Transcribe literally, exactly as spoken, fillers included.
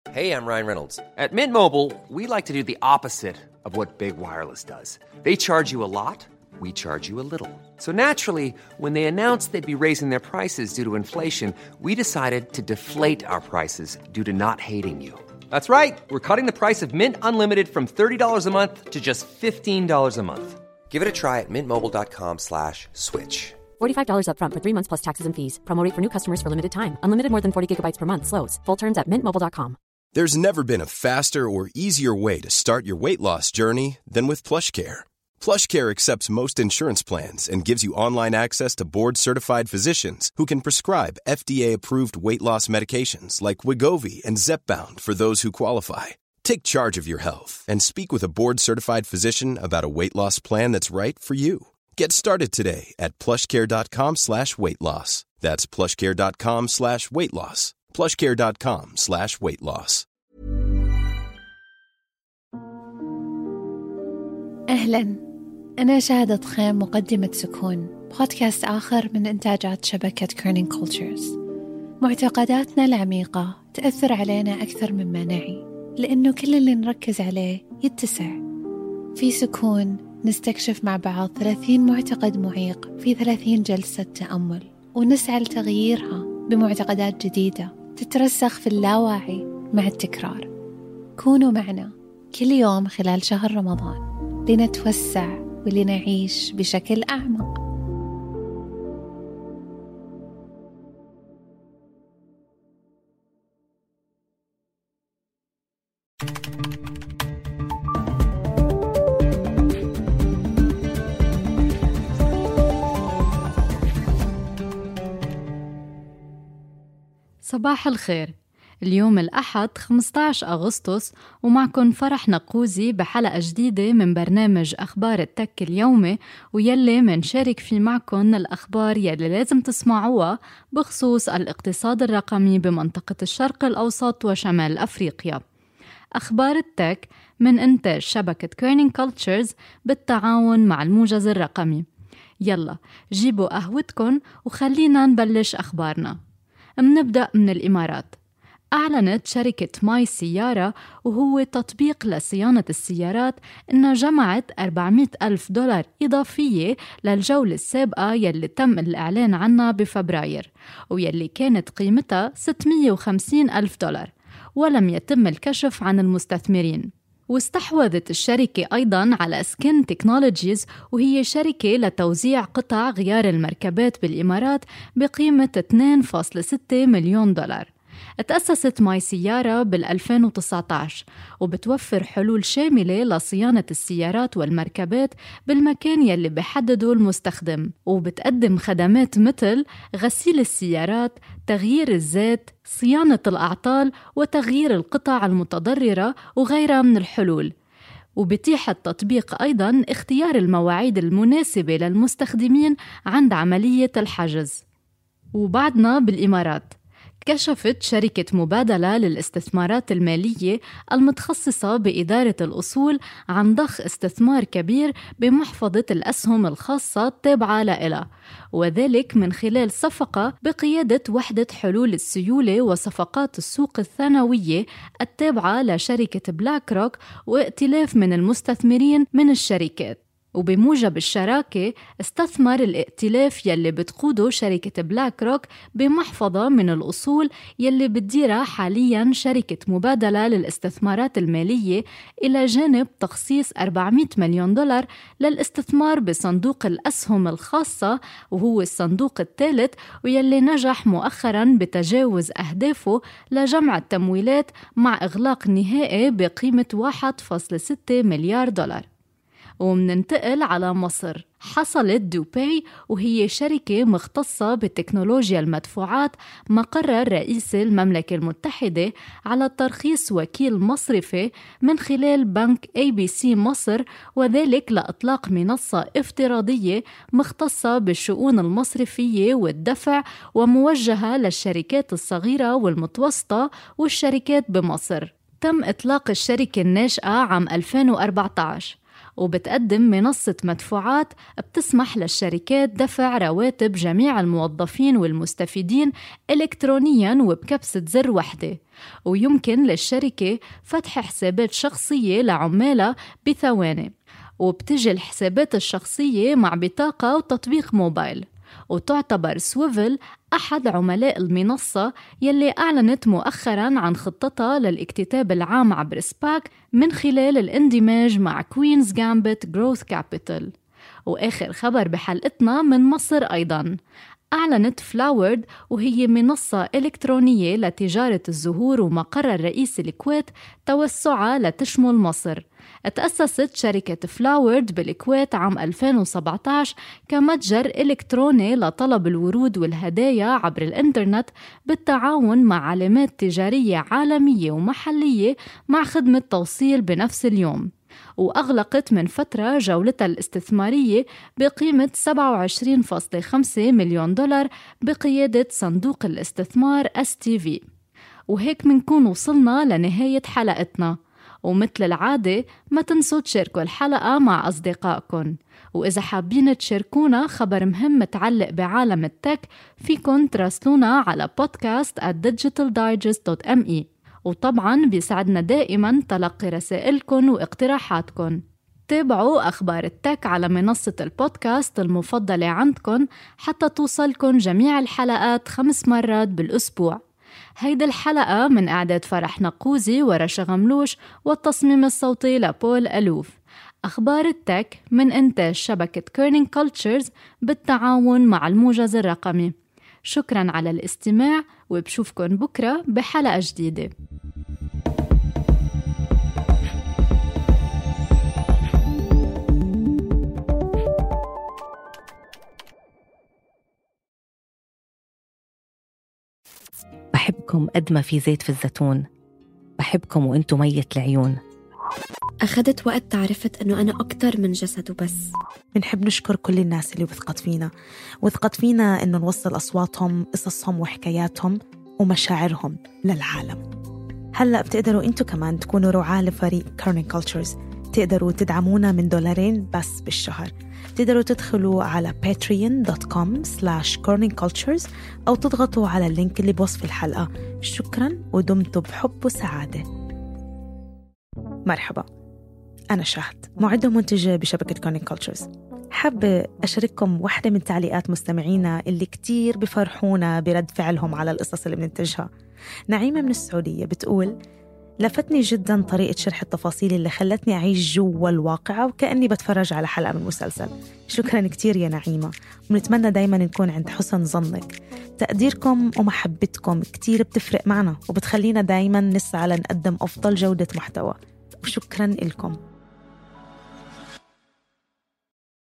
Hey, I'm Ryan Reynolds. At Mint Mobile, we like to do the opposite of what Big Wireless does. They charge you a lot, we charge you a little. So naturally, when they announced they'd be raising their prices due to inflation, we decided to deflate our prices due to not hating you. That's right. We're cutting the price of Mint Unlimited from thirty dollars a month to just fifteen dollars a month. Give it a try at mintmobile.com slash switch. forty-five dollars up front for three months plus taxes and fees. Promo rate for new customers for limited time. Unlimited more than forty gigabytes per month. Slows full terms at mint mobile dot com. There's never been a faster or easier way to start your weight loss journey than with PlushCare. PlushCare accepts most insurance plans and gives you online access to board-certified physicians who can prescribe F D A-approved weight loss medications like Wegovy and Zepbound for those who qualify. Take charge of your health and speak with a board-certified physician about a weight loss plan that's right for you. Get started today at plushcare.com slash weight loss. That's plushcare.com slash weight loss. plushcare.com slash weight loss. أهلاً، أنا شهادة خيم، مقدمة سكون، بودكاست آخر من إنتاجات شبكة كيرنينج كولتشرز. معتقداتنا العميقة تأثر علينا أكثر مما نعي، لأنه كل اللي نركز عليه يتسع. في سكون نستكشف مع بعض ثلاثين معتقد معيق في ثلاثين جلسة تأمل، ونسعى لتغييرها بمعتقدات جديدة تترسخ في اللاواعي مع التكرار. كونوا معنا كل يوم خلال شهر رمضان لنتوسع ولنعيش بشكل أعمق. صباح الخير. اليوم الأحد خمسة عشر أغسطس، ومعكن فرح نقوزي بحلقة جديدة من برنامج أخبار التك اليومي، ويلي منشارك فيه معكن الأخبار يلي لازم تسمعوها بخصوص الاقتصاد الرقمي بمنطقة الشرق الأوسط وشمال أفريقيا. أخبار التك من إنتاج شبكة كيرنينج كولتشرز بالتعاون مع الموجز الرقمي. يلا جيبوا قهوتكن وخلينا نبلش أخبارنا. منبدأ من الإمارات. أعلنت شركة ماي سيارة، وهو تطبيق لصيانة السيارات، إنها جمعت أربعمائة ألف دولار إضافية للجولة السابقة يلي تم الإعلان عنها بفبراير، ويلي كانت قيمتها ستمائة وخمسين ألف دولار، ولم يتم الكشف عن المستثمرين. واستحوذت الشركة أيضاً على سكين تكنولوجيز، وهي شركة لتوزيع قطع غيار المركبات بالإمارات بقيمة اثنين فاصلة ستة مليون دولار. تأسست ماي سيارة بالألفين وتسعة عشر، وبتوفر حلول شاملة لصيانة السيارات والمركبات بالمكان يلي بحدده المستخدم، وبتقدم خدمات مثل غسيل السيارات، تغيير الزيت، صيانة الأعطال، وتغيير القطع المتضررة وغيرها من الحلول. وبتيح التطبيق أيضاً اختيار المواعيد المناسبة للمستخدمين عند عملية الحجز. وبعدنا بالإمارات، كشفت شركة مبادلة للاستثمارات المالية المتخصصة بإدارة الأصول عن ضخ استثمار كبير بمحفظة الأسهم الخاصة التابعة لها، وذلك من خلال صفقة بقيادة وحدة حلول السيولة وصفقات السوق الثانوية التابعة لشركة بلاك روك، وائتلاف من المستثمرين من الشركات. وبموجب الشراكة استثمر الائتلاف يلي بتقوده شركة بلاك روك بمحفظة من الأصول يلي بتديرها حالياً شركة مبادلة للاستثمارات المالية، إلى جانب تخصيص أربعمائة مليون دولار للاستثمار بصندوق الأسهم الخاصة، وهو الصندوق الثالث، ويلي نجح مؤخراً بتجاوز أهدافه لجمع التمويلات مع إغلاق نهائي بقيمة واحد فاصلة ستة مليار دولار. ومننتقل على مصر. حصلت دوباي، وهي شركة مختصة بتكنولوجيا المدفوعات، مقر رئيس المملكة المتحدة، على ترخيص وكيل مصرفي من خلال بنك اي بي سي مصر، وذلك لإطلاق منصة افتراضية مختصة بالشؤون المصرفية والدفع، وموجهة للشركات الصغيرة والمتوسطة والشركات بمصر. تم إطلاق الشركة الناشئة عام ألفين وأربعة عشر، وبتقدم منصة مدفوعات بتسمح للشركات دفع رواتب جميع الموظفين والمستفيدين إلكترونياً وبكبسة زر واحدة، ويمكن للشركة فتح حسابات شخصية لعمالها بثواني، وبتجي الحسابات الشخصية مع بطاقة وتطبيق موبايل. وتعتبر سويفل أحد عملاء المنصة يلي أعلنت مؤخراً عن خطتها للاكتتاب العام عبر سباك من خلال الاندماج مع كوينز جامبت جروث كابيتال. وآخر خبر بحلقتنا من مصر أيضاً، أعلنت فلاورد وهي منصة إلكترونية لتجارة الزهور ومقرها الرئيسي الكويت توسعها لتشمل مصر. تأسست شركة فلاورد بالكويت عام ألفين وسبعة عشر كمتجر إلكتروني لطلب الورود والهدايا عبر الإنترنت بالتعاون مع علامات تجارية عالمية ومحلية مع خدمة توصيل بنفس اليوم. وأغلقت من فترة جولتها الاستثمارية بقيمة سبعة وعشرين فاصلة خمسة مليون دولار بقيادة صندوق الاستثمار إس تي في. وهيك منكون وصلنا لنهاية حلقتنا، ومثل العادة ما تنسوا تشاركوا الحلقة مع أصدقائكم، وإذا حابين تشاركونا خبر مهم متعلق بعالم التك فيكن تراسلونا على podcast at digital digest dot m e. وطبعاً بيسعدنا دائماً تلقي رسائلكم واقتراحاتكم. تابعوا أخبار التك على منصة البودكاست المفضلة عندكم حتى توصلكم جميع الحلقات خمس مرات بالأسبوع. هيدي الحلقة من إعداد فرح نقوزي ورشا غملوش والتصميم الصوتي لبول ألوف. أخبار التك من إنتاج شبكة كيرنينج كولتشرز بالتعاون مع الموجز الرقمي. شكراً على الاستماع، وبشوفكن بكرة بحلقة جديدة. بحبكم قد ما في زيت في الزيتون، بحبكم وانتو مية العيون. أخذت وقت تعرفت أنه أنا أكتر من جسد وبس. بنحب نشكر كل الناس اللي وثقت فينا وثقت فينا أنه نوصل أصواتهم، قصصهم وحكاياتهم ومشاعرهم للعالم. هلأ بتقدروا أنتوا كمان تكونوا رعاة لفريق كيرنينج كولتشرز. تقدروا تدعمونا من دولارين بس بالشهر. تقدروا تدخلوا على patreon dot com slash kearney cultures أو تضغطوا على اللينك اللي بوصف الحلقة. شكراً ودمتوا بحب وسعادة. مرحبا، أنا شهد، معدة ومنتجة بشبكة كيرنينج كولتشرز. حابة أشارككم واحدة من تعليقات مستمعينا اللي كتير بفرحونا برد فعلهم على القصص اللي بننتجها. نعيمة من السعودية بتقول: لفتني جداً طريقة شرح التفاصيل اللي خلتني أعيش جوا الواقعة وكأني بتفرج على حلقة من مسلسل. شكراً كتير يا نعيمة، ونتمنى دايماً نكون عند حسن ظنك. تقديركم ومحبتكم كتير بتفرق معنا وبتخلينا دايماً نسعى لنقدم أفضل جودة محتوى، وشكراً لكم.